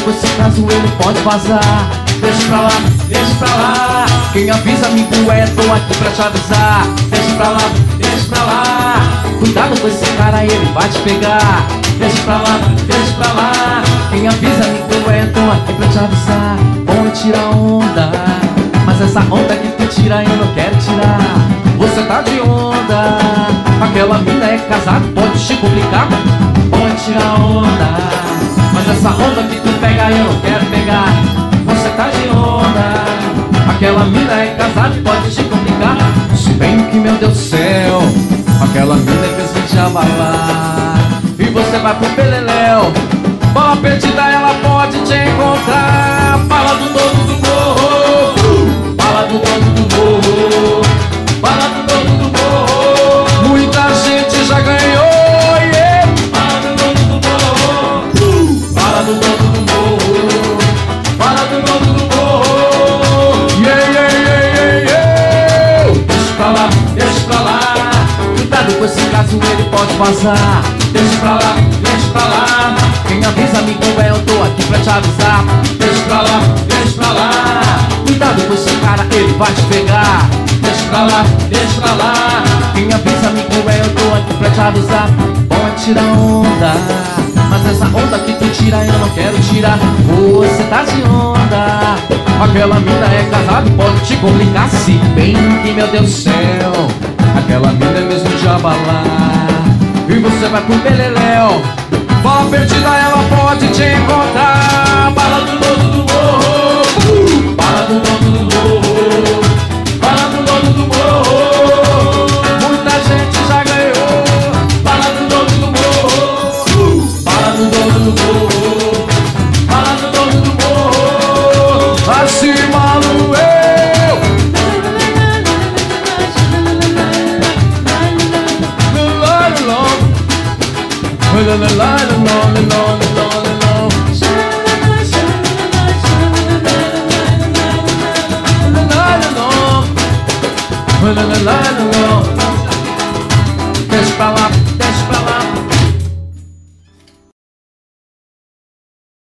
com esse caso ele pode vazar. Deixa pra lá, deixa pra lá. Quem avisa amigo é, tô aqui pra te avisar. Deixa pra lá, deixa pra lá. Cuidado com esse cara, ele vai te pegar. Deixa pra lá, deixa pra lá. Quem avisa amigo é, tô aqui pra te avisar. Bom é tirar onda, mas essa onda que tu tira eu não quero tirar. Você tá de onda, aquela mina é casada, pode te complicar. Bom é tirar onda, mas essa onda que tu pega eu não quero pegar. Você tá de onda, aquela mina é casada, pode te complicar. Se bem que, meu Deus do céu, aquela mina é mesmo te abalar. E você vai pro beleléu, bola perdida ela pode te encontrar. Fala do dono do morro, fala do dono do morro, fala do dono do morro. Muita gente já ganhou, yeah. Fala do dono do morro, fala do dono do morro, fala do dono do morro, yeah, yeah, yeah, yeah, yeah. Deixa pra lá, cuidado com esse caso, ele pode vazar. Deixa pra lá, quem avisa amigo é, eu tô aqui pra te avisar. Deixa pra lá, cuidado com esse cara, ele vai te pegar. Deixa pra lá, quem avisa amigo é, eu tô aqui pra te avisar. Bom é tirar onda, mas essa onda que tu tira eu não quero tirar. Você tá de onda, aquela mina é casada, pode te complicar. Se bem que, meu Deus do céu, aquela mina é mesmo de abalar. E você vai pro beleléu, bola perdida ela pode te encontrar. Bala do dono do morro, bala do dono do morro, bala do dono do morro. Muita gente já ganhou. Bala do dono do morro, bala do dono do morro, bala do dono do morro. Acima do eu. La la la la la la la la la la.